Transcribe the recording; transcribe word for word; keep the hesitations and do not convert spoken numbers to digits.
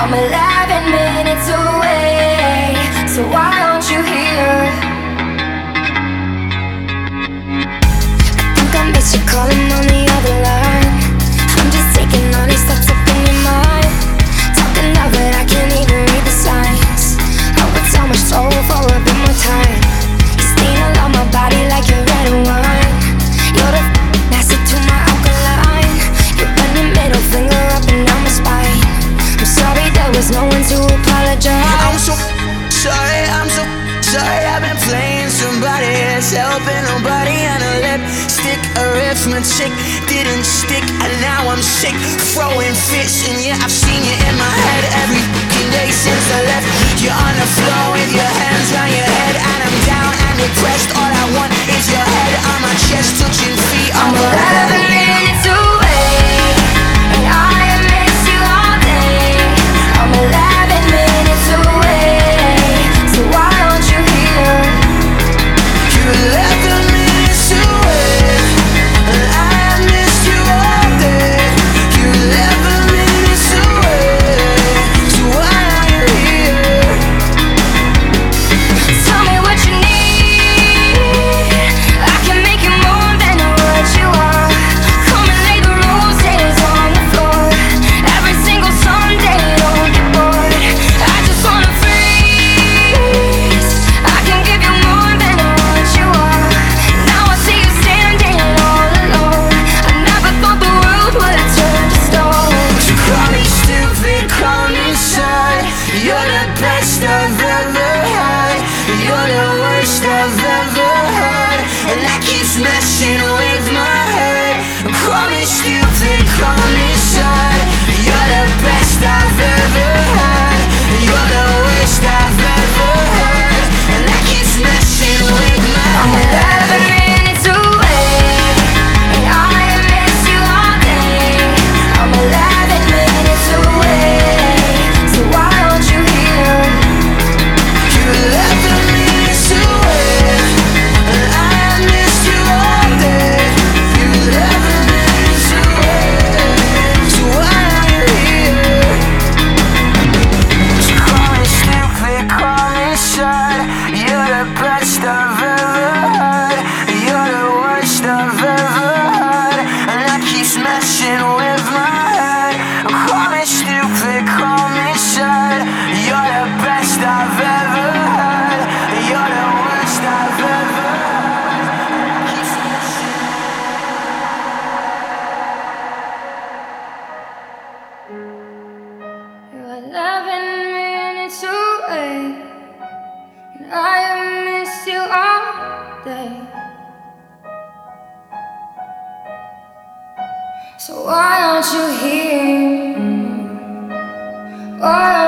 I'm eleven minutes away, so why aren't you here? I think I miss you calling on the other line. I'm just taking all these thoughts up in your mind, talking loud but I can't even read the signs. I would so much soul for a bit more time. You're staying along my body like you're red wine. You're the master to my alkaline. You run your middle finger up and down my spine. I'm sorry there was no one to apologize. I'm so sorry, I'm so sorry. I've been playing somebody else, helping nobody, and a lipstick arithmetic didn't stick, and now I'm sick, throwing fits. And yeah, I've seen you in my head every fucking day since I left. You're on the floor with your hands round your head, and I'm down and depressed. All I want is your head on my chest, touching feet on I'm my eleven minutes away, and I miss you all day. I'm eleven minutes away, so why aren't you here? You're eleven minutes away, and I miss you all day. You're eleven minutes away, so why are you here? Tell me what you need, I can make you more than what you are. Come and lay the roses on the floor, every single Sunday, don't get bored. I just wanna freeze, I can give you more than what you are. Now I see you standing all alone, I never thought the world would turn to stone. You call me stupid, call me sad. You're the best I've ever had. You're the worst I've ever had, and that keeps messing with my head. Call me stupid, call me sad. You're the best I've ever had. You're the worst I've ever had, and that keeps messing with my I'm head. eleven minutes away, and I miss you all day. I'm eleven minutes away, so why aren't you here? You're eleven minutes away, and I miss you all day. You're eleven minutes away, so why are you here? So call me stupid, call me sad. You're the best I've ever had. You're the worst I've ever had, and that keeps messing with my head. Call me stupid, call me sad. You're the best I've ever had. You're the worst I've ever had, and that keeps messing. You're eleven minutes away, and I miss you all day. So why aren't you here? Why